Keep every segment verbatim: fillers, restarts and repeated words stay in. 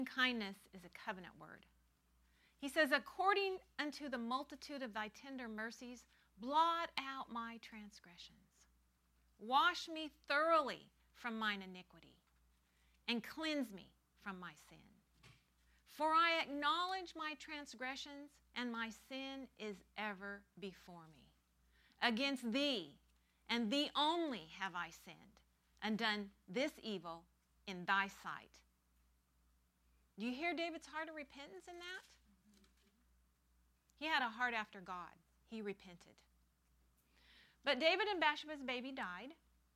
Kindness is a covenant word. He says, according unto the multitude of thy tender mercies, blot out my transgressions. Wash me thoroughly from mine iniquity, and cleanse me from my sin. For I acknowledge my transgressions, and my sin is ever before me. Against thee, and thee only have I sinned, and done this evil in thy sight. Do you hear David's heart of repentance in that? He had a heart after God. He repented. But David and Bathsheba's baby died.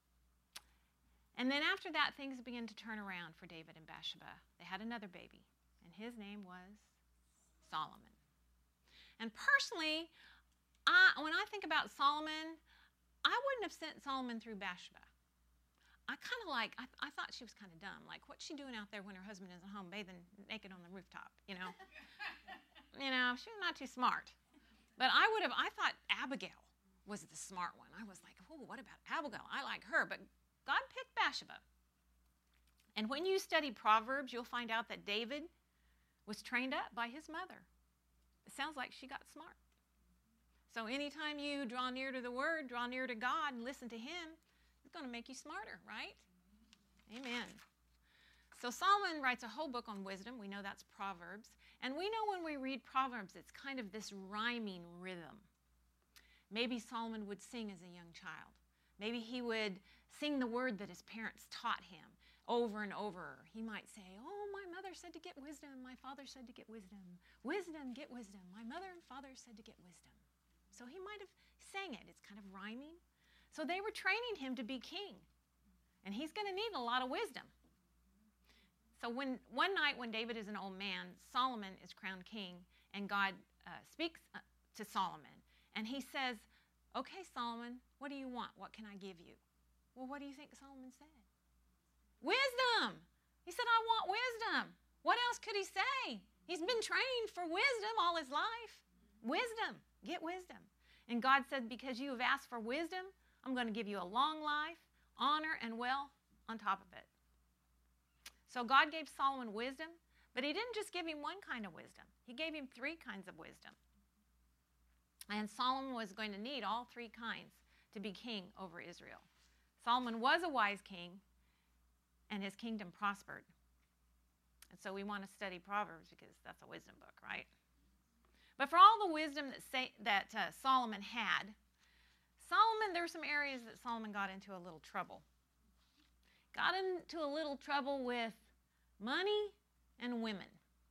And then after that, things began to turn around for David and Bathsheba. They had another baby, and his name was Solomon. And personally, I, when I think about Solomon, I wouldn't have sent Solomon through Bathsheba. I kind of like, I, I thought she was kind of dumb. Like, what's she doing out there when her husband isn't home bathing naked on the rooftop, you know? You know, she was not too smart. But I would have, I thought Abigail was the smart one. I was like, oh, what about Abigail? I like her. But God picked Bathsheba. And when you study Proverbs, you'll find out that David was trained up by his mother. It sounds like she got smart. So anytime you draw near to the Word, draw near to God, and listen to Him, it's going to make you smarter, right? Amen. So Solomon writes a whole book on wisdom. We know that's Proverbs. And we know when we read Proverbs, it's kind of this rhyming rhythm. Maybe Solomon would sing as a young child. Maybe he would sing the word that his parents taught him over and over. He might say, oh, my mother said to get wisdom. My father said to get wisdom. Wisdom, get wisdom. My mother and father said to get wisdom. So he might have sang it. It's kind of rhyming. So they were training him to be king. And he's going to need a lot of wisdom. So when one night when David is an old man, Solomon is crowned king, and God uh, speaks uh, to Solomon. And he says, okay, Solomon, what do you want? What can I give you? Well, what do you think Solomon said? Wisdom. He said, I want wisdom. What else could he say? He's been trained for wisdom all his life. Wisdom. Get wisdom. And God said, because you have asked for wisdom, I'm going to give you a long life, honor, and wealth on top of it. So God gave Solomon wisdom, but he didn't just give him one kind of wisdom. He gave him three kinds of wisdom. And Solomon was going to need all three kinds to be king over Israel. Solomon was a wise king, and his kingdom prospered. And so we want to study Proverbs because that's a wisdom book, right? But for all the wisdom that, say, that uh, Solomon had, Solomon, there were some areas that Solomon got into a little trouble. Got into a little trouble with money and women.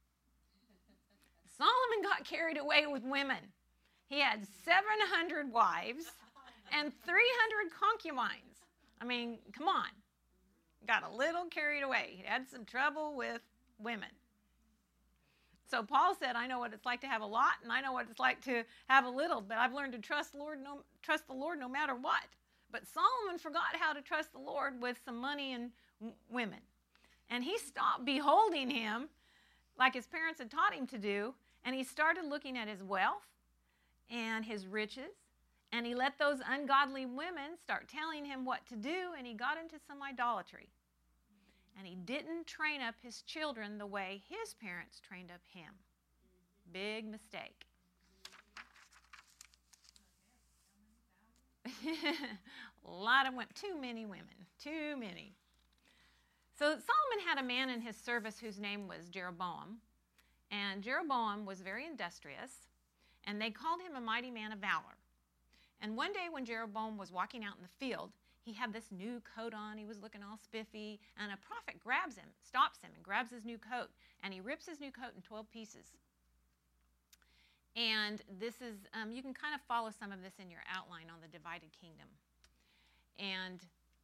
Solomon got carried away with women. He had seven hundred wives and three hundred concubines. I mean, come on. Got a little carried away. He had some trouble with women. So Paul said, I know what it's like to have a lot, and I know what it's like to have a little, but I've learned to trust the Lord no, trust the Lord no matter what. But Solomon forgot how to trust the Lord with some money and w- women. And he stopped beholding him like his parents had taught him to do, and he started looking at his wealth and his riches, and he let those ungodly women start telling him what to do, and he got into some idolatry. And he didn't train up his children the way his parents trained up him. Big mistake. A lot of women, too many women, too many. So Solomon had a man in his service whose name was Jeroboam. And Jeroboam was very industrious, and they called him a mighty man of valor. And one day when Jeroboam was walking out in the field, he had this new coat on. He was looking all spiffy, and a prophet grabs him, stops him, and grabs his new coat, and he rips his new coat in twelve pieces. And this is, um, you can kind of follow some of this in your outline on the divided kingdom. And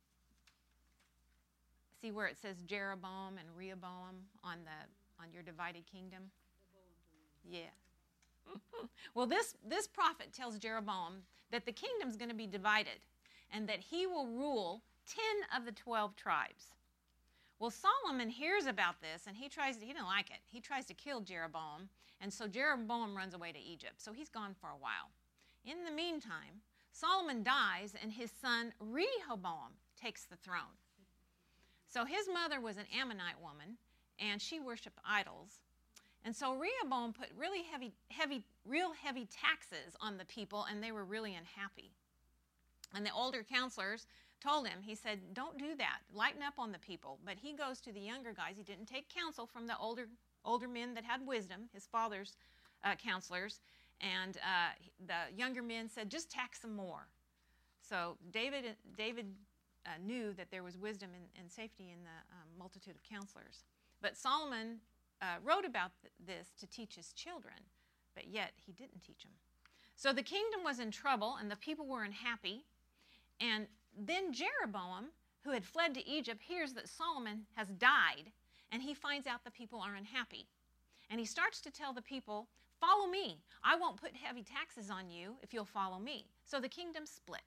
see where it says Jeroboam and Rehoboam on the on your divided kingdom? Yeah. Well, this, this prophet tells Jeroboam that the kingdom's going to be divided and that he will rule ten of the twelve tribes. Well, Solomon hears about this, and he tries to, he didn't like it. He tries to kill Jeroboam, and so Jeroboam runs away to Egypt. So he's gone for a while. In the meantime, Solomon dies, and his son Rehoboam takes the throne. So his mother was an Ammonite woman, and she worshiped idols. And so Rehoboam put really heavy, heavy, real heavy taxes on the people, and they were really unhappy. And the older counselors told him, he said, don't do that. Lighten up on the people. But he goes to the younger guys. He didn't take counsel from the older, older men that had wisdom, his father's uh, counselors. And uh, the younger men said, just tax them more. So David, David uh, knew that there was wisdom and, and safety in the um, multitude of counselors. But Solomon uh, wrote about th this to teach his children, but yet he didn't teach them. So the kingdom was in trouble, and the people were unhappy. And then Jeroboam, who had fled to Egypt, hears that Solomon has died, and he finds out the people are unhappy. And he starts to tell the people, follow me. I won't put heavy taxes on you if you'll follow me. So the kingdom split.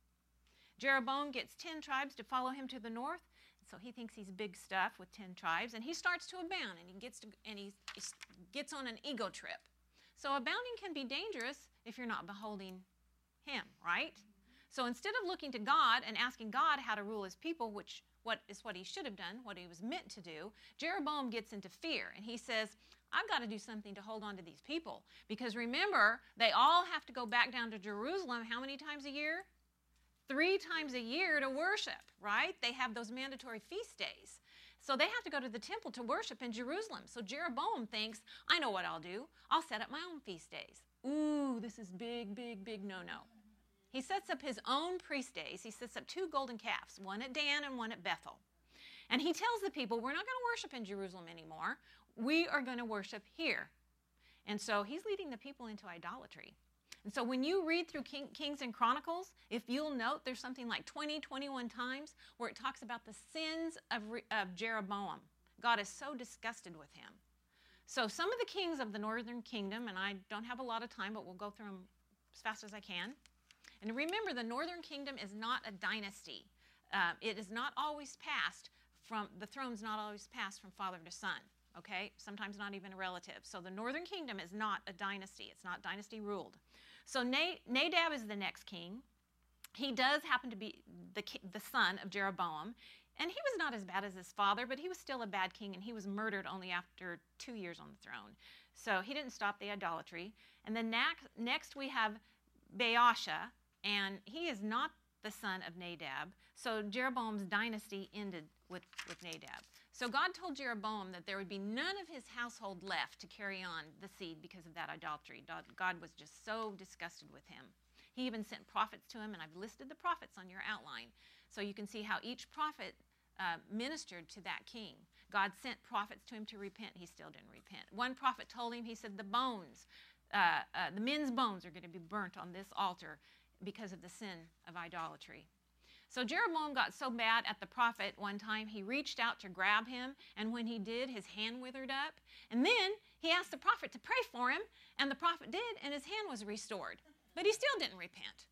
Jeroboam gets ten tribes to follow him to the north, so he thinks he's big stuff with ten tribes, and he starts to abound, and he gets to, and he gets on an ego trip. So abounding can be dangerous if you're not beholding him, right? So instead of looking to God and asking God how to rule his people, which what is what he should have done, what he was meant to do, Jeroboam gets into fear, and he says, I've got to do something to hold on to these people. Because remember, they all have to go back down to Jerusalem how many times a year? Three times a year to worship, right? They have those mandatory feast days. So they have to go to the temple to worship in Jerusalem. So Jeroboam thinks, I know what I'll do. I'll set up my own feast days. Ooh, this is big, big, big no-no. He sets up his own priest days. He sets up two golden calves, one at Dan and one at Bethel. And he tells the people, we're not going to worship in Jerusalem anymore. We are going to worship here. And so he's leading the people into idolatry. And so when you read through King, Kings and Chronicles, if you'll note, there's something like twenty, twenty-one times where it talks about the sins of, of Jeroboam. God is so disgusted with him. So some of the kings of the northern kingdom, and I don't have a lot of time, but we'll go through them as fast as I can. And remember, the northern kingdom is not a dynasty. Uh, it is not always passed from, the throne's not always passed from father to son, okay? Sometimes not even a relative. So the northern kingdom is not a dynasty. It's not dynasty ruled. So Nadab is the next king. He does happen to be the, the son of Jeroboam. And he was not as bad as his father, but he was still a bad king, and he was murdered only after two years on the throne. So he didn't stop the idolatry. And then next we have Baasha, and he is not the son of Nadab. So Jeroboam's dynasty ended with, with Nadab. So God told Jeroboam that there would be none of his household left to carry on the seed because of that idolatry. God was just so disgusted with him. He even sent prophets to him, and I've listed the prophets on your outline. So you can see how each prophet uh, ministered to that king. God sent prophets to him to repent. He still didn't repent. One prophet told him, he said, the bones, uh, uh, the men's bones are going to be burnt on this altar because of the sin of idolatry. So Jeroboam got so bad at the prophet one time, he reached out to grab him, and when he did, his hand withered up. And then he asked the prophet to pray for him, and the prophet did, and his hand was restored. But he still didn't repent.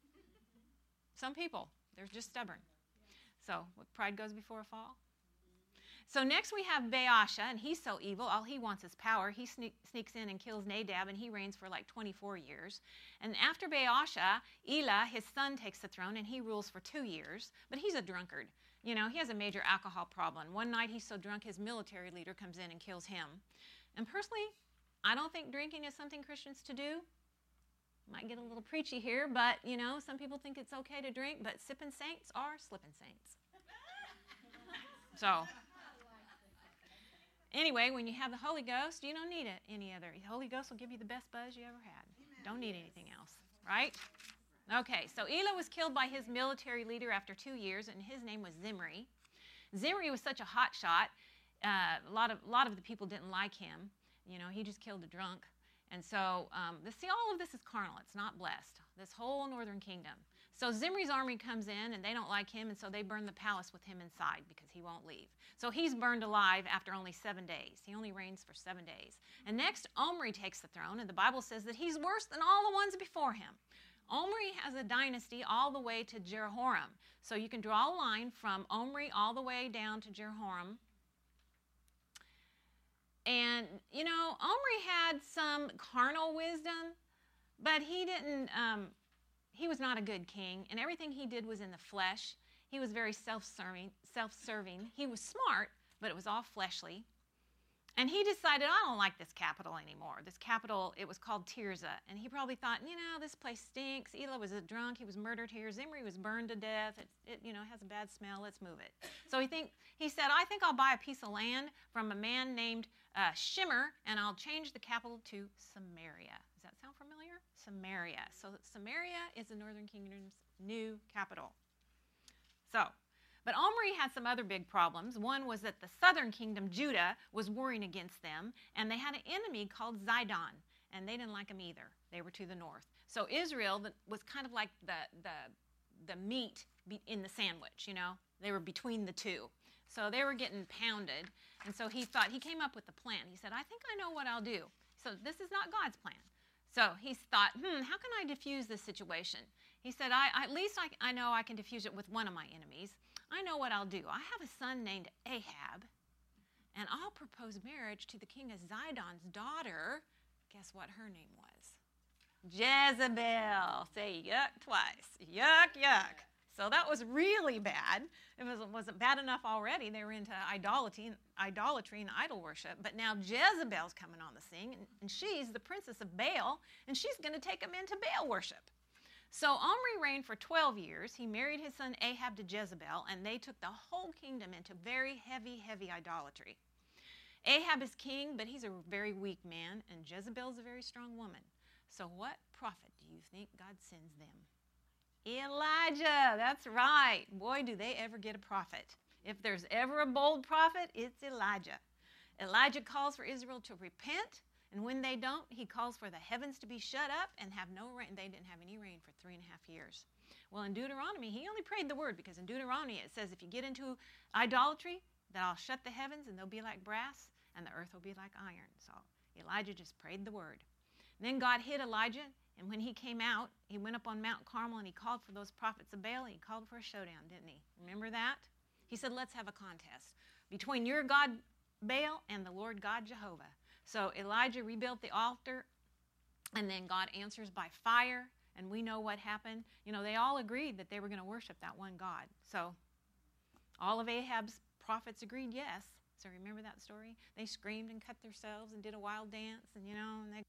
Some people, they're just stubborn. So pride goes before a fall. So next we have Baasha, and he's so evil. All he wants is power. He sneak, sneaks in and kills Nadab, and he reigns for like twenty-four years. And after Baasha, Elah, his son, takes the throne, and he rules for two years. But he's a drunkard. You know, he has a major alcohol problem. One night he's so drunk, his military leader comes in and kills him. And personally, I don't think drinking is something Christians to do. Might get a little preachy here, but, you know, some people think it's okay to drink, but sipping saints are slipping saints. So... Anyway, when you have the Holy Ghost, you don't need it, any other. The Holy Ghost will give you the best buzz you ever had. Amen. Don't need anything else, right? Okay, so Elah was killed by his military leader after two years, and his name was Zimri. Zimri was such a hot shot. Uh, a lot of a lot of the people didn't like him. You know, he just killed a drunk. And so, um, the, see, all of this is carnal. It's not blessed. This whole northern kingdom. So Zimri's army comes in, and they don't like him, and so they burn the palace with him inside because he won't leave. So he's burned alive after only seven days. He only reigns for seven days. And next, Omri takes the throne, and the Bible says that he's worse than all the ones before him. Omri has a dynasty all the way to Jehoram. So you can draw a line from Omri all the way down to Jehoram. And, you know, Omri had some carnal wisdom, but he didn't, um, he was not a good king, and everything he did was in the flesh. He was very self-serving, self-serving. He was smart, but it was all fleshly. And he decided, I don't like this capital anymore. This capital, it was called Tirzah. And he probably thought, you know, this place stinks. Elah was a drunk. He was murdered here. Zimri was burned to death. It, it you know, has a bad smell. Let's move it. So he think he said, I think I'll buy a piece of land from a man named uh, Shimmer, and I'll change the capital to Samaria. Does that sound familiar? Samaria. So Samaria is the northern kingdom's new capital. So, but Omri had some other big problems. One was that the southern kingdom, Judah, was warring against them, and they had an enemy called Zidon, and they didn't like him either. They were to the north. So Israel was kind of like the, the, the meat in the sandwich, you know. They were between the two. So they were getting pounded, and so he thought, he came up with a plan. He said, I think I know what I'll do. So this is not God's plan. So he thought, hmm, how can I diffuse this situation? He said, I, at least I, I know I can diffuse it with one of my enemies. I know what I'll do. I have a son named Ahab, and I'll propose marriage to the king of Zidon's daughter. Guess what her name was? Jezebel. Say yuck twice. Yuck, yuck. So that was really bad. It wasn't, wasn't bad enough already. They were into idolatry, idolatry and idol worship. But now Jezebel's coming on the scene, and, and she's the princess of Baal, and she's going to take him into Baal worship. So Omri reigned for twelve years. He married his son Ahab to Jezebel, and they took the whole kingdom into very heavy, heavy idolatry. Ahab is king, but he's a very weak man, and Jezebel's a very strong woman. So what prophet do you think God sends them? Elijah, that's right. Boy, do they ever get a prophet. If there's ever a bold prophet, it's Elijah. Elijah calls for Israel to repent, and when they don't, he calls for the heavens to be shut up and have no rain. They didn't have any rain for three and a half years. Well, in Deuteronomy, he only prayed the word, because in Deuteronomy it says, if you get into idolatry, that I'll shut the heavens and they'll be like brass and the earth will be like iron. So Elijah just prayed the word. And then God hid Elijah, and when he came out, he went up on Mount Carmel and he called for those prophets of Baal. He called for a showdown, didn't he? Remember that? He said, let's have a contest between your God Baal and the Lord God Jehovah. So Elijah rebuilt the altar, and then God answers by fire, and we know what happened. You know, they all agreed that they were going to worship that one God. So all of Ahab's prophets agreed yes. So remember that story? They screamed and cut themselves and did a wild dance, and you know, and they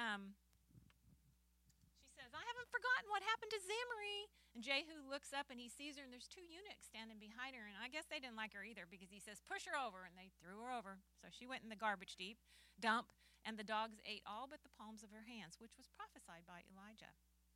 um, she says, I haven't forgotten what happened to Zimri. And Jehu looks up and he sees her, and there's two eunuchs standing behind her. And I guess they didn't like her either, because he says, push her over. And they threw her over. So she went in the garbage deep, dump, and the dogs ate all but the palms of her hands, which was prophesied by Elijah.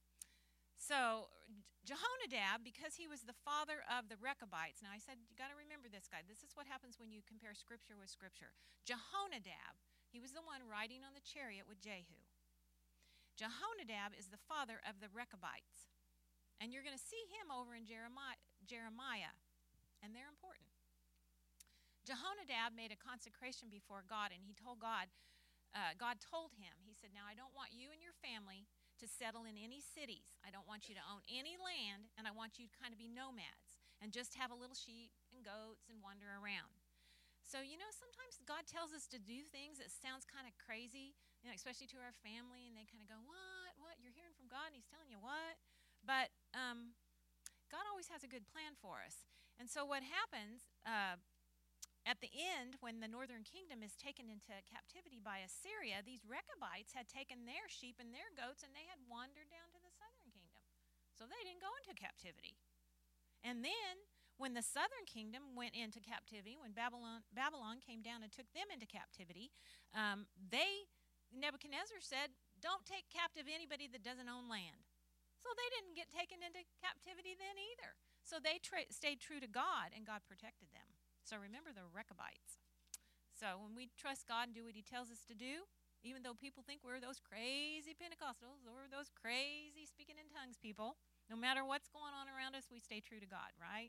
So Jehonadab, because he was the father of the Rechabites. Now I said, you got to remember this guy. This is what happens when you compare Scripture with Scripture. Jehonadab, he was the one riding on the chariot with Jehu. Jehonadab is the father of the Rechabites. And you're going to see him over in Jeremiah, Jeremiah, and they're important. Jehonadab made a consecration before God, and he told God, uh, God told him, he said, now I don't want you and your family to settle in any cities. I don't want you to own any land, and I want you to kind of be nomads and just have a little sheep and goats and wander around. So, you know, sometimes God tells us to do things that sounds kind of crazy, you know, especially to our family, and they kind of go, what, what, you're hearing from God, and he's telling you what? But um, God always has a good plan for us. And so what happens uh, at the end, when the northern kingdom is taken into captivity by Assyria, these Rechabites had taken their sheep and their goats, and they had wandered down to the southern kingdom. So they didn't go into captivity. And then when the southern kingdom went into captivity, when Babylon, Babylon came down and took them into captivity, um, they, Nebuchadnezzar said, don't take captive anybody that doesn't own land. So they didn't get taken into captivity then either. So they tra- stayed true to God, and God protected them. So remember the Rechabites. So when we trust God and do what he tells us to do, even though people think we're those crazy Pentecostals or those crazy speaking in tongues people, no matter what's going on around us, we stay true to God, right?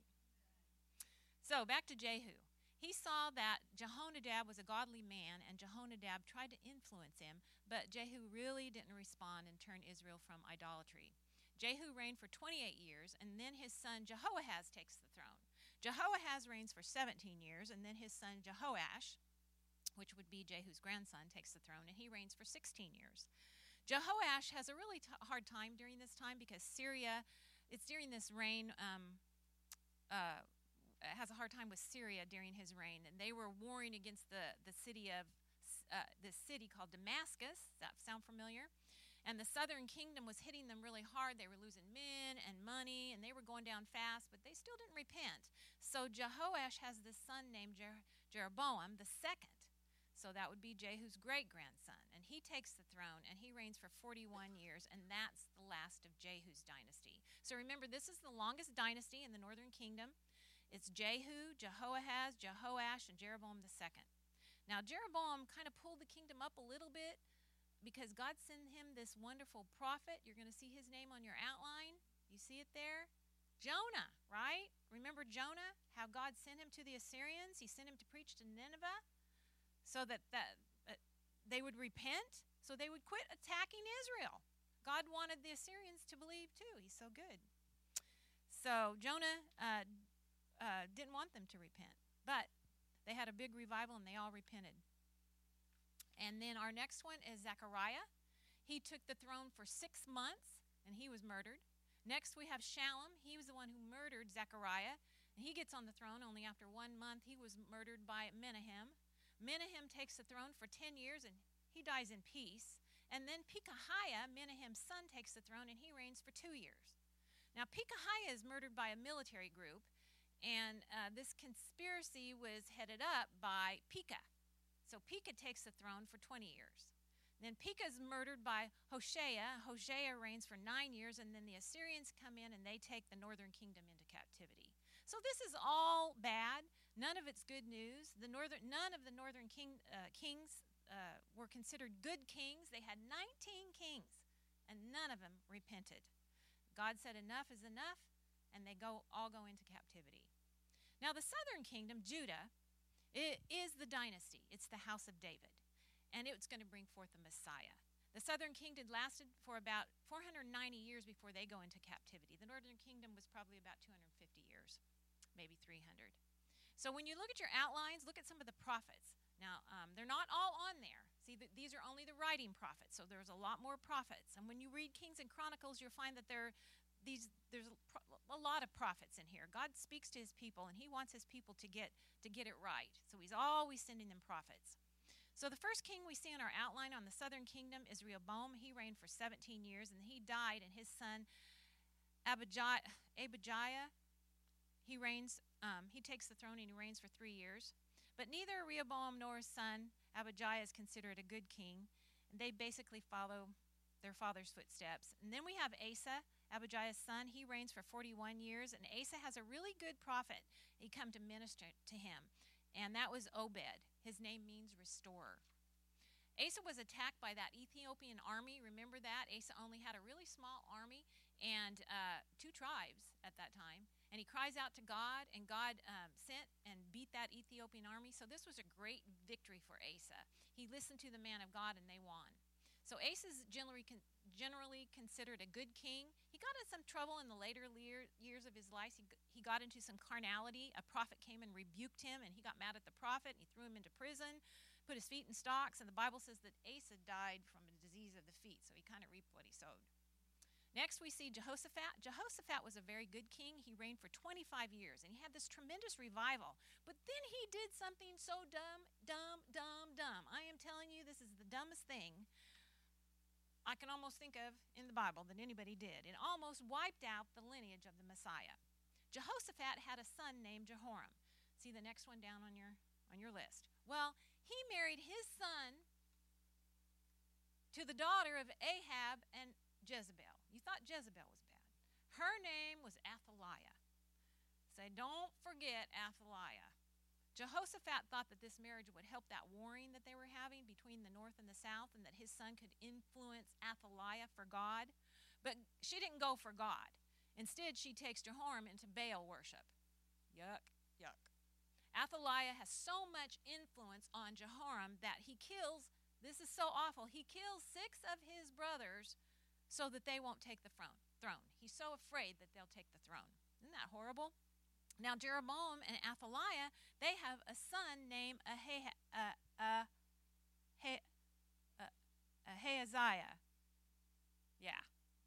So back to Jehu. He saw that Jehonadab was a godly man, and Jehonadab tried to influence him, but Jehu really didn't respond and turn Israel from idolatry. Jehu reigned for twenty-eight years, and then his son Jehoahaz takes the throne. Jehoahaz reigns for seventeen years, and then his son Jehoash, which would be Jehu's grandson, takes the throne, and he reigns for sixteen years. Jehoash has a really t- hard time during this time because Syria, it's during this reign, um, uh, has a hard time with Syria during his reign, and they were warring against the, the city of, uh, this city called Damascus. Does that sound familiar? And the southern kingdom was hitting them really hard. They were losing men and money, and they were going down fast, but they still didn't repent. So Jehoash has this son named Jer- Jeroboam the second. So that would be Jehu's great-grandson. And he takes the throne, and he reigns for forty-one years, and that's the last of Jehu's dynasty. So remember, this is the longest dynasty in the northern kingdom. It's Jehu, Jehoahaz, Jehoash, and Jeroboam the second. Now, Jeroboam kind of pulled the kingdom up a little bit, because God sent him this wonderful prophet. You're going to see his name on your outline. You see it there? Jonah, right? Remember Jonah, how God sent him to the Assyrians? He sent him to preach to Nineveh so that, that uh, they would repent, so they would quit attacking Israel. God wanted the Assyrians to believe too. He's so good. So Jonah uh, uh, didn't want them to repent, but they had a big revival, and they all repented. And then our next one is Zechariah. He took the throne for six months, and he was murdered. Next, we have Shallum. He was the one who murdered Zechariah. And he gets on the throne only after one month. He was murdered by Menahem. Menahem takes the throne for ten years, and he dies in peace. And then Pekahiah, Menahem's son, takes the throne, and he reigns for two years. Now, Pekahiah is murdered by a military group, and uh, this conspiracy was headed up by Pekah. So Pekah takes the throne for twenty years. Then Pekah is murdered by Hoshea. Hoshea reigns for nine years, and then the Assyrians come in and they take the northern kingdom into captivity. So this is all bad. None of it's good news. The northern, none of the northern king, uh, kings uh, were considered good kings. They had nineteen kings, and none of them repented. God said enough is enough, and they go all go into captivity. Now the southern kingdom, Judah, it is the dynasty. It's the house of David, and it's going to bring forth the Messiah. The southern kingdom lasted for about four hundred ninety years before they go into captivity. The northern kingdom was probably about two hundred fifty years, maybe three hundred. So when you look at your outlines, look at some of the prophets. Now, um, they're not all on there. See, th- these are only the writing prophets, so there's a lot more prophets. And when you read Kings and Chronicles, you'll find that there, these, there's a, pro- a lot of prophets in here. God speaks to his people, and he wants his people to get, to get it right. So he's always sending them prophets. So the first king we see in our outline on the southern kingdom is Rehoboam. He reigned for seventeen years, and he died, and his son Abijah, Abijah he reigns. Um, he takes the throne, and he reigns for three years. But neither Rehoboam nor his son Abijah is considered a good king, and they basically follow their father's footsteps. And then we have Asa, Abijah's son. He reigns for forty-one years, and Asa has a really good prophet. He come to minister to him, and that was Obed. His name means restorer. Asa was attacked by that Ethiopian army. Remember that? Asa only had a really small army and uh, two tribes at that time. And he cries out to God, and God um, sent and beat that Ethiopian army. So this was a great victory for Asa. He listened to the man of God, and they won. So Asa is generally, con- generally considered a good king. He got in some trouble in the later lear- years of his life. He, g- he got into some carnality. A prophet came and rebuked him, and he got mad at the prophet, and he threw him into prison, put his feet in stocks. And the Bible says that Asa died from a disease of the feet, so he kind of reaped what he sowed. Next, we see Jehoshaphat. Jehoshaphat was a very good king. He reigned for twenty-five years, and he had this tremendous revival. But then he did something so dumb, dumb, dumb, dumb. I am telling you, this is the dumbest thing I can almost think of in the Bible that anybody did. It almost wiped out the lineage of the Messiah. Jehoshaphat had a son named Jehoram. See the next one down on your, on your list. Well, he married his son to the daughter of Ahab and Jezebel. You thought Jezebel was bad. Her name was Athaliah. Say, don't forget Athaliah. Jehoshaphat thought that this marriage would help that warring that they were having between the north and the south, and that his son could influence Athaliah for God. But she didn't go for God. Instead, she takes Jehoram into Baal worship. Yuck, yuck. Athaliah has so much influence on Jehoram that he kills, this is so awful, he kills six of his brothers so that they won't take the throne. He's so afraid that they'll take the throne. Isn't that horrible? Now, Jeroboam and Athaliah, they have a son named Aha, uh, uh, uh, uh, Ahaziah. Yeah.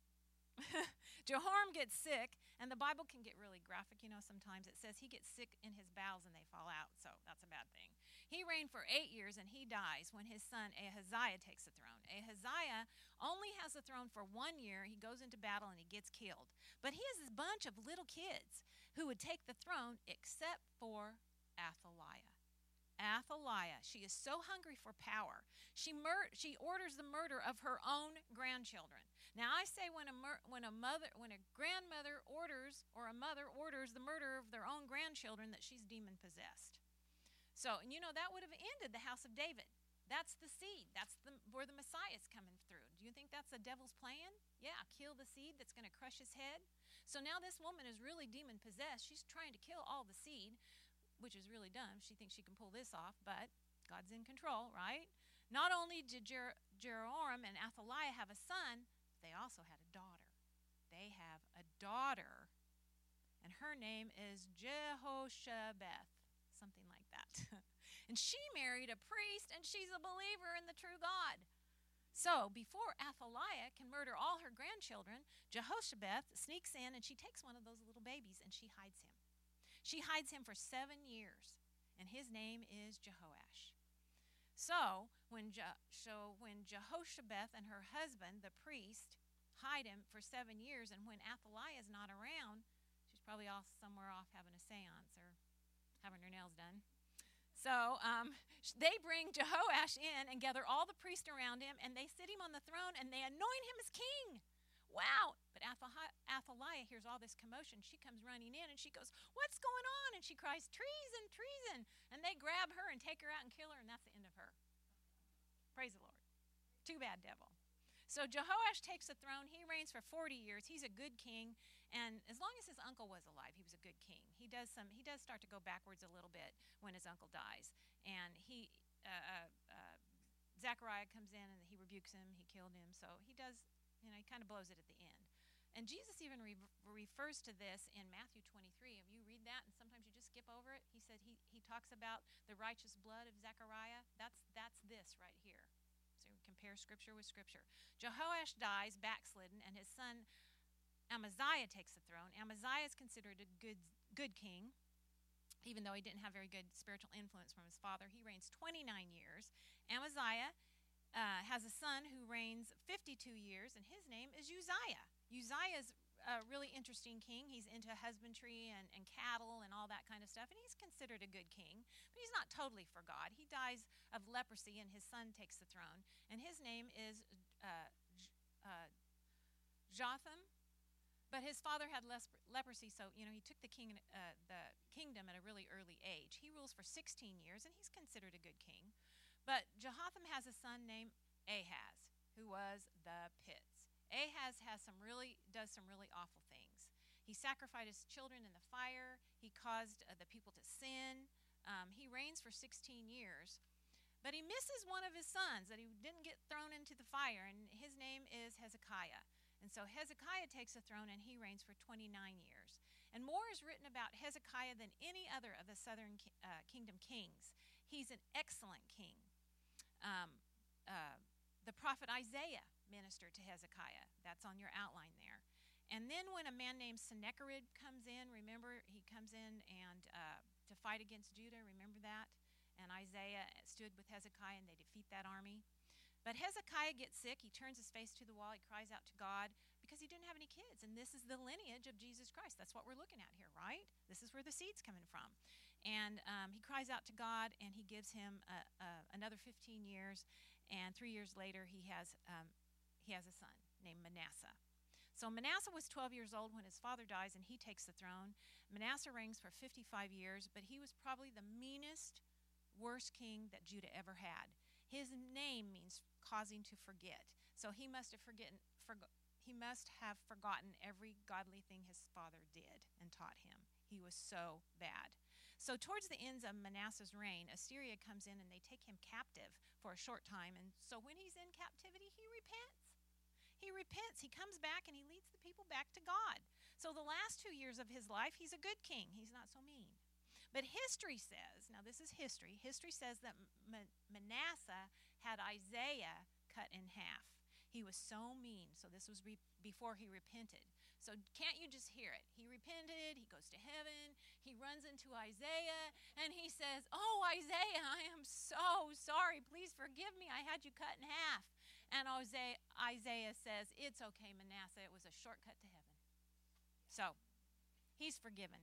Jehoram gets sick, and the Bible can get really graphic, you know, sometimes. It says he gets sick in his bowels and they fall out, so that's a bad thing. He reigned for eight years, and he dies when his son Ahaziah takes the throne. Ahaziah only has the throne for one year. He goes into battle and he gets killed. But he has this bunch of little kids who would take the throne except for Athaliah. Athaliah, she is so hungry for power. She mur- she orders the murder of her own grandchildren. Now, I say when a mur- when a mother when a grandmother orders or a mother orders the murder of their own grandchildren, that she's demon possessed. So, and you know, that would have ended the house of David. That's the seed. That's the, where the Messiah is coming through. Do you think that's the devil's plan? Yeah, kill the seed that's going to crush his head. So now this woman is really demon possessed. She's trying to kill all the seed, which is really dumb. She thinks she can pull this off, but God's in control, right? Not only did Jer- Jehoram and Athaliah have a son, they also had a daughter. They have a daughter, and her name is Jehoshabeth, something like that. And she married a priest, and she's a believer in the true God. So before Athaliah can murder all her grandchildren, Jehoshabeth sneaks in, and she takes one of those little babies, and she hides him. She hides him for seven years, and his name is Jehoash. So when, Je- so when Jehoshabeth and her husband, the priest, hide him for seven years, and when Athaliah is not around, she's probably off somewhere off having a seance or having her nails done. So um, they bring Jehoash in and gather all the priests around him, and they sit him on the throne, and they anoint him as king. Wow. But Athaliah hears all this commotion. She comes running in, and she goes, "What's going on?" And she cries, "Treason, treason." And they grab her and take her out and kill her, and that's the end of her. Praise the Lord. Too bad, devil. So Jehoash takes the throne. He reigns for forty years. He's a good king, and as long as his uncle was alive, he was a good king. He does some. He does start to go backwards a little bit when his uncle dies, and he uh, uh, uh, Zechariah comes in and he rebukes him. He killed him. So he does. You know, he kind of blows it at the end. And Jesus even re- refers to this in Matthew twenty-three. If you read that, and sometimes you just skip over it, he said he he talks about the righteous blood of Zechariah. That's that's this right here. So compare Scripture with Scripture. Jehoash dies, backslidden, and his son Amaziah takes the throne. Amaziah is considered a good good king. even though he didn't have very good spiritual influence from his father. He reigns twenty-nine years. Amaziah uh, has a son who reigns fifty-two years, and his name is Uzziah. Uzziah is a really interesting king. He's into husbandry and, and cattle and all that kind of stuff, and he's considered a good king, but he's not totally for God. He dies of leprosy, and his son takes the throne, and his name is uh, uh, Jotham. But his father had less leprosy, so you know he took the king, uh, the kingdom at a really early age. He rules for sixteen years, and he's considered a good king. But Jehotham has a son named Ahaz, who was the pits. Ahaz has some really does some really awful things. He sacrificed his children in the fire. He caused uh, the people to sin. Um, he reigns for sixteen years, but he misses one of his sons that he didn't get thrown into the fire, and his name is Hezekiah. And so Hezekiah takes the throne, and he reigns for twenty-nine years. And more is written about Hezekiah than any other of the southern uh, kingdom kings. He's an excellent king. Um, uh, the prophet Isaiah ministered to Hezekiah. That's on your outline there. And then when a man named Sennacherib comes in, remember, he comes in and uh, to fight against Judah, remember that? And Isaiah stood with Hezekiah, and they defeat that army. But Hezekiah gets sick. He turns his face to the wall. He cries out to God because he didn't have any kids. And this is the lineage of Jesus Christ. That's what we're looking at here, right? This is where the seed's coming from. And um, he cries out to God, and he gives him a, a, another fifteen years. And three years later, he has um, he has a son named Manasseh. So Manasseh was twelve years old when his father dies, and he takes the throne. Manasseh reigns for fifty-five years, but he was probably the meanest, worst king that Judah ever had. His name means causing to forget. So he must have forgotten, forgo- he must have forgotten every godly thing his father did and taught him. He was so bad. So towards the ends of Manasseh's reign, Assyria comes in and they take him captive for a short time. And so when he's in captivity, he repents. He repents. He comes back and he leads the people back to God. So the last two years of his life, he's a good king. He's not so mean. But history says, now this is history, history says that M- Manasseh had Isaiah cut in half. He was so mean. So this was re- before he repented. So can't you just hear it? He repented, he goes to heaven, he runs into Isaiah, and he says, "Oh, Isaiah, I am so sorry. Please forgive me. I had you cut in half." And Isaiah, Isaiah says, "It's okay, Manasseh. It was a shortcut to heaven." So he's forgiven.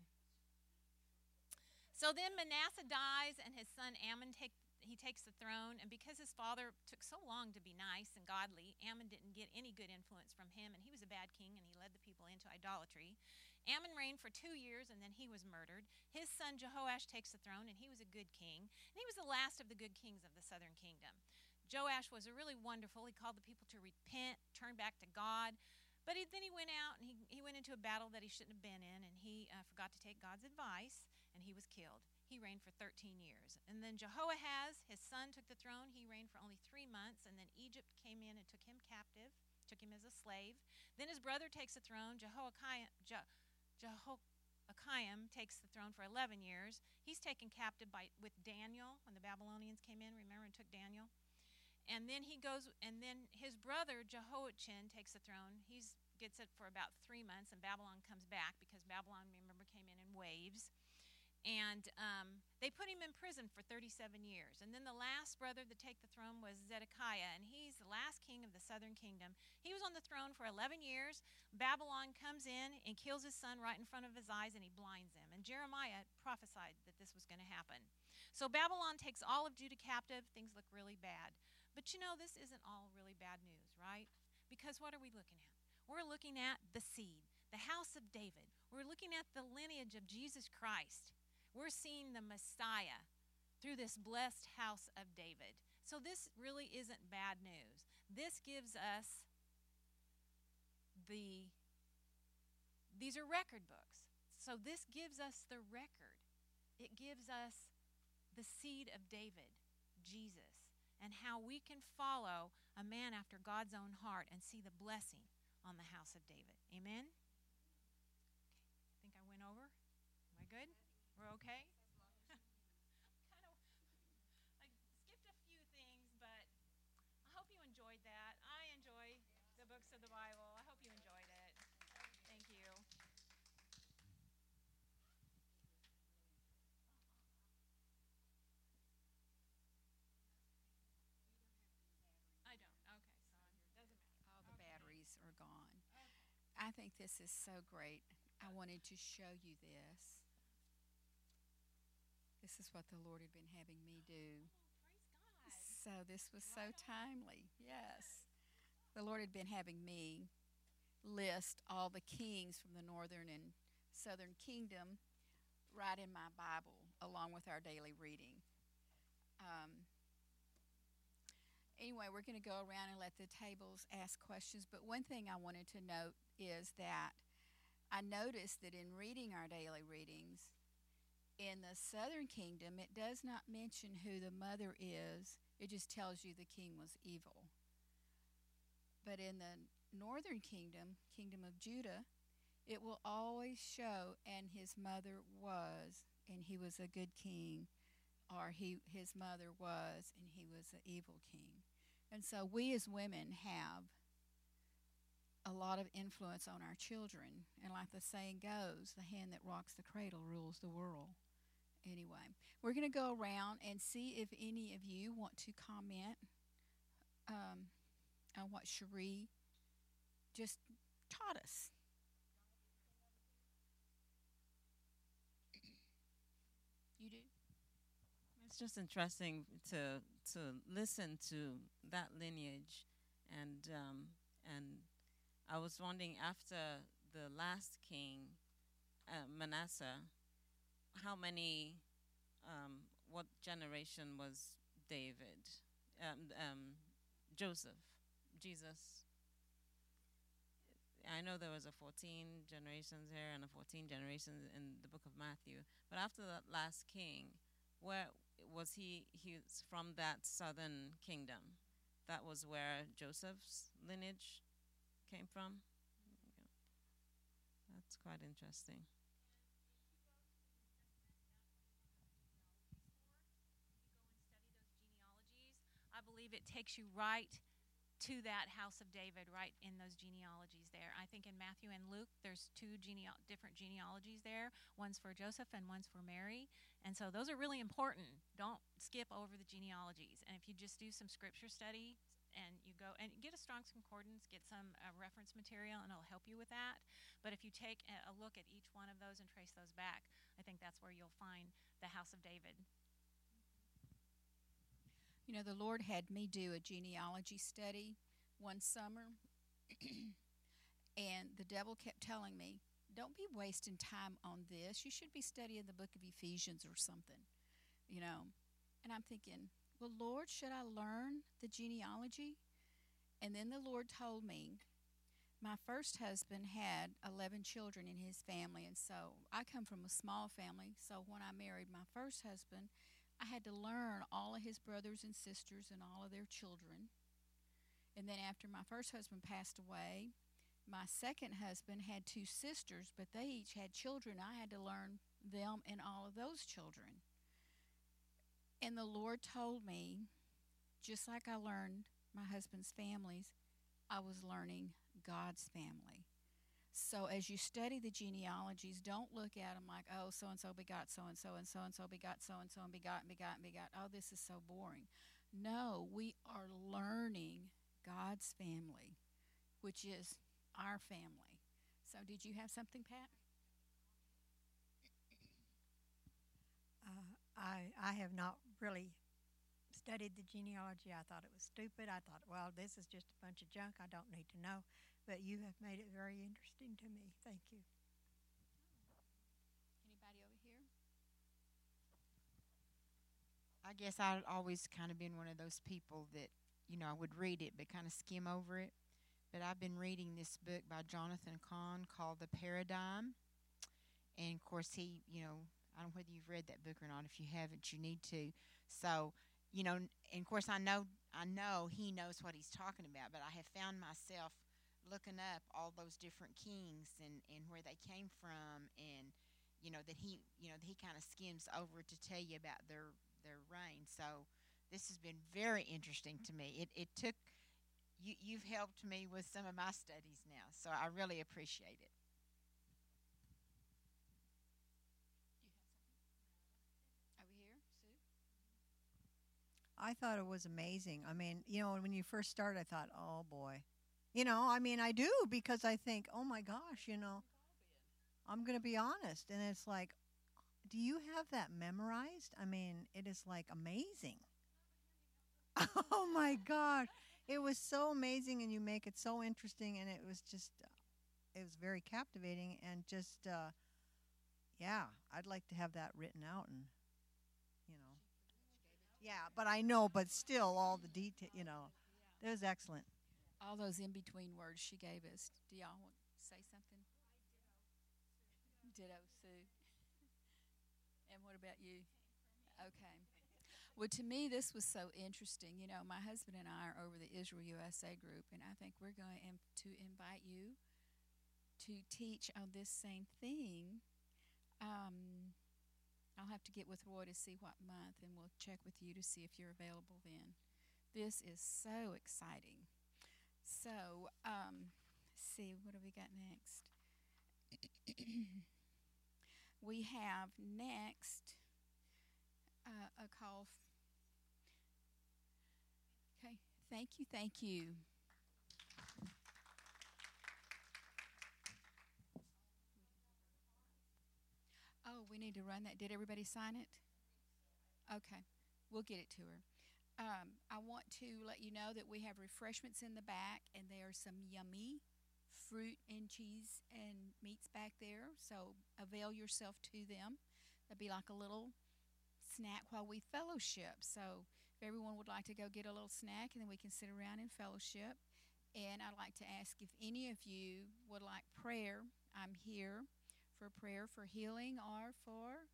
So then Manasseh dies, and his son Amon take, he takes the throne. And because his father took so long to be nice and godly, Amon didn't get any good influence from him, and he was a bad king, and he led the people into idolatry. Amon reigned for two years, and then he was murdered. His son Jehoash takes the throne, and he was a good king. And he was the last of the good kings of the southern kingdom. Joash was a really wonderful. He called the people to repent, turn back to God. But he, then he went out, and he, he went into a battle that he shouldn't have been in, and he uh, forgot to take God's advice, and he was killed. He reigned for thirteen years. And then Jehoahaz, his son, took the throne. He reigned for only three months, and then Egypt came in and took him captive, took him as a slave. Then his brother takes the throne. Jehoiakim, Je, Jehoiakim takes the throne for eleven years. He's taken captive by with Daniel when the Babylonians came in, remember, and took Daniel. And then he goes, and then his brother Jehoiachin takes the throne. He gets it for about three months, and Babylon comes back because Babylon, remember, came in in waves. And um, they put him in prison for thirty-seven years. And then the last brother to take the throne was Zedekiah, and he's the last king of the southern kingdom. He was on the throne for eleven years. Babylon comes in and kills his son right in front of his eyes, and he blinds him. And Jeremiah prophesied that this was going to happen. So Babylon takes all of Judah captive. Things look really bad. But you know, this isn't all really bad news, right? Because what are we looking at? We're looking at the seed, the house of David. We're looking at the lineage of Jesus Christ. We're seeing the Messiah through this blessed house of David. So this really isn't bad news. This gives us the, these are record books. So this gives us the record. It gives us the seed of David, Jesus, and how we can follow a man after God's own heart and see the blessing on the house of David. Amen? Okay, I think I went over. Am I good? We're okay? kind of, I skipped a few things, but I hope you enjoyed that. I enjoy the books of the Bible. I hope you enjoyed it. Thank you. are gone. I think this is so great. I wanted to show you this. This is what the Lord had been having me do. So this was so timely. Yes. The Lord had been having me list all the kings from the northern and southern kingdom right in my Bible, along with our daily reading. Um, anyway, we're going to go around and let the tables ask questions. But one thing I wanted to note is that I noticed that in reading our daily readings, in the southern kingdom, it does not mention who the mother is. It just tells you the king was evil. But in the northern kingdom, kingdom of Judah, it will always show, and his mother was, and he was a good king, or he his mother was, and he was an evil king. And so we as women have a lot of influence on our children. And like the saying goes, the hand that rocks the cradle rules the world. Anyway, we're going to go around and see if any of you want to comment um, on what Cherie just taught us. You do? It's just interesting to to listen to that lineage, and um, and I was wondering, after the last king, uh, Manasseh, how many, um, what generation was David, um, um, Joseph, Jesus? I know there was a fourteen generations here and a fourteen generations in the book of Matthew. But after that last king, where was he? He's from that southern kingdom. That was where Joseph's lineage came from. That's quite interesting. I believe it takes you right to that house of David, right in those genealogies there. I think in Matthew and Luke, there's two genea- different genealogies there. One's for Joseph and one's for Mary. And so those are really important. Don't skip over the genealogies. And if you just do some scripture study and you go and get a Strong's Concordance, get some uh, reference material, and it'll help you with that. But if you take a, a look at each one of those and trace those back, I think that's where you'll find the house of David. You know, the Lord had me do a genealogy study one summer, and the devil kept telling me, don't be wasting time on this. You should be studying the book of Ephesians or something, you know. And I'm thinking, well, Lord, should I learn the genealogy? And then the Lord told me, my first husband had eleven children in his family, and so I come from a small family. So when I married my first husband, I had to learn all of his brothers and sisters and all of their children. And then after my first husband passed away, my second husband had two sisters, but they each had children. I had to learn them and all of those children. And the Lord told me, just like I learned my husband's families, I was learning God's family. So as you study the genealogies, don't look at them like, oh, so-and-so begot so-and-so, and so-and-so begot so-and-so, and begot, and begot, and begot. Oh, this is so boring. No, we are learning God's family, which is our family. So did you have something, Pat? Uh, I, I have not really studied the genealogy. I thought it was stupid. I thought, well, this is just a bunch of junk I don't need to know. But you have made it very interesting to me. Thank you. Anybody over here? I guess I've always kind of been one of those people that, you know, I would read it but kind of skim over it. But I've been reading this book by Jonathan Cahn called The Paradigm. And, of course, he, you know, I don't know whether you've read that book or not. If you haven't, you need to. So, you know, and, of course, I know, I know he knows what he's talking about. But I have found myself looking up all those different kings and, and where they came from, and you know that he you know that he kind of skims over to tell you about their their reign. So this has been very interesting to me. It it took you you've helped me with some of my studies now, so I really appreciate it. Over here, Sue? I thought it was amazing. I mean, you know, when you first started, I thought, oh boy, You know, I mean, I do because I think, oh my gosh, you know, I'm going to be honest. And it's like, do you have that memorized? I mean, it is like amazing. Oh my gosh. It was so amazing, and you make it so interesting, and it was just, uh, it was very captivating, and just, uh, yeah, I'd like to have that written out, and, you know. Yeah, but I know, but still, all the detail, you know, it was excellent. All those in between words she gave us. Do y'all want to say something? Ditto, Sue. And what about you? Okay. Well, to me, this was so interesting. You know, my husband and I are over the Israel U S A group, and I think we're going to invite you to teach on this same thing. Um, I'll have to get with Roy to see what month, and we'll check with you to see if you're available then. This is so exciting. So, um, let's see, what have we got next? We have next uh, a call. F- okay, thank you, thank you. Oh, we need to run that. Did everybody sign it? Okay, we'll get it to her. Um, I want to let you know that we have refreshments in the back, and there are some yummy fruit and cheese and meats back there. So avail yourself to them. That'd be like a little snack while we fellowship. So if everyone would like to go get a little snack, and then we can sit around and fellowship. And I'd like to ask if any of you would like prayer. I'm here for prayer for healing or for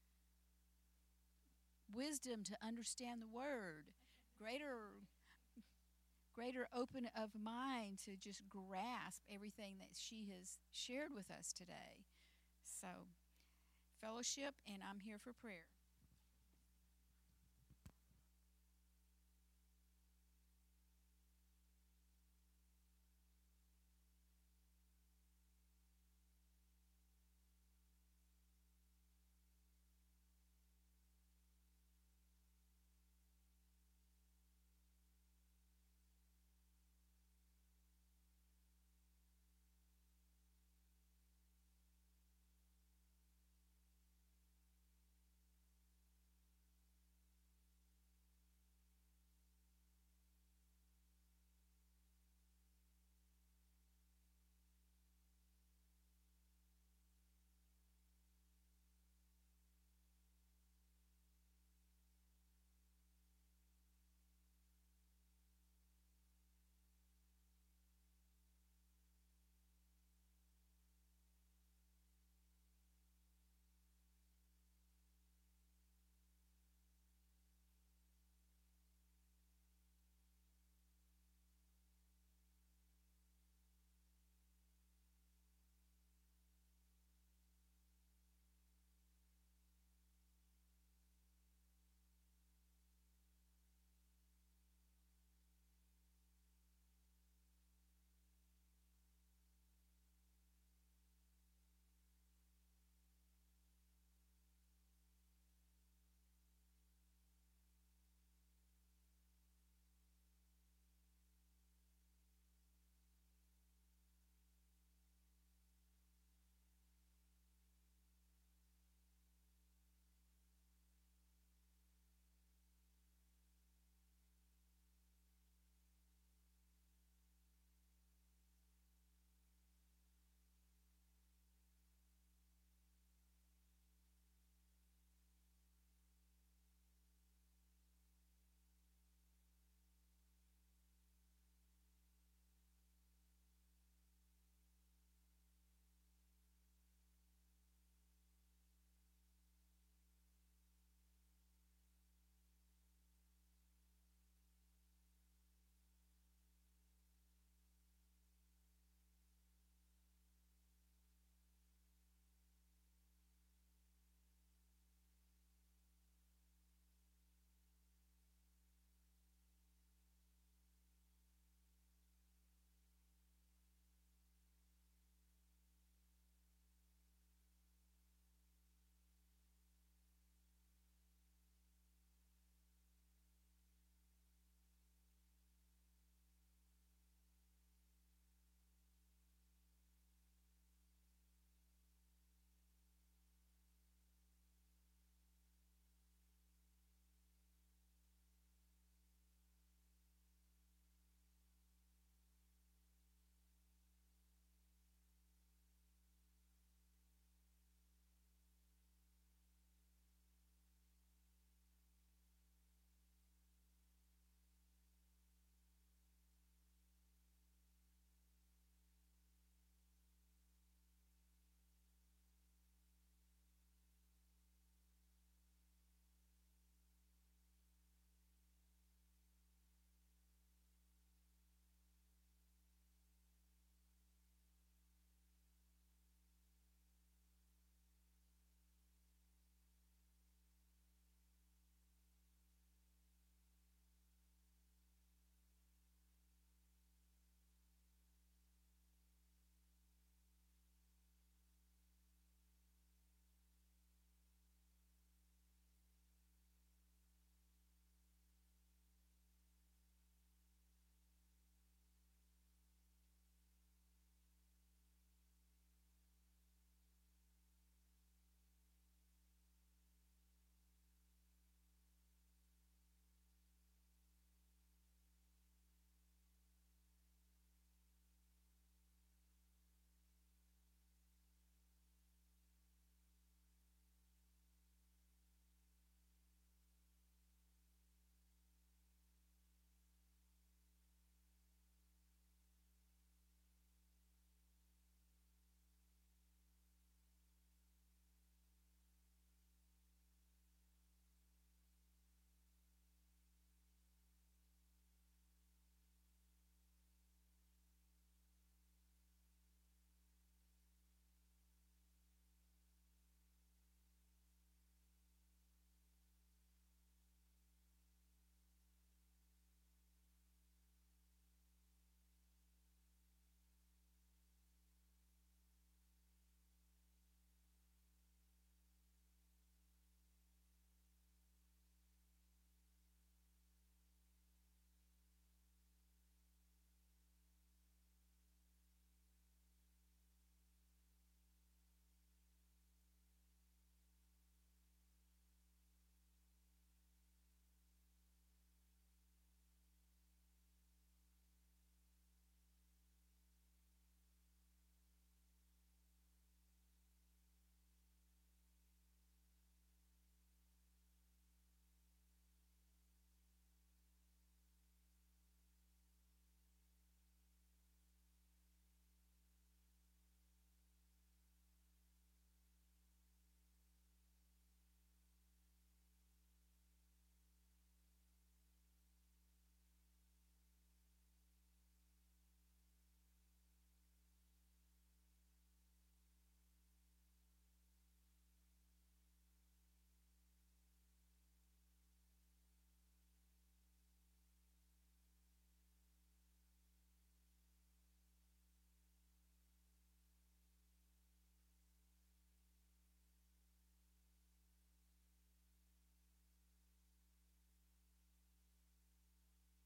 wisdom to understand the word, greater greater open of mind to just grasp everything that she has shared with us today. So, fellowship, and I'm here for prayer.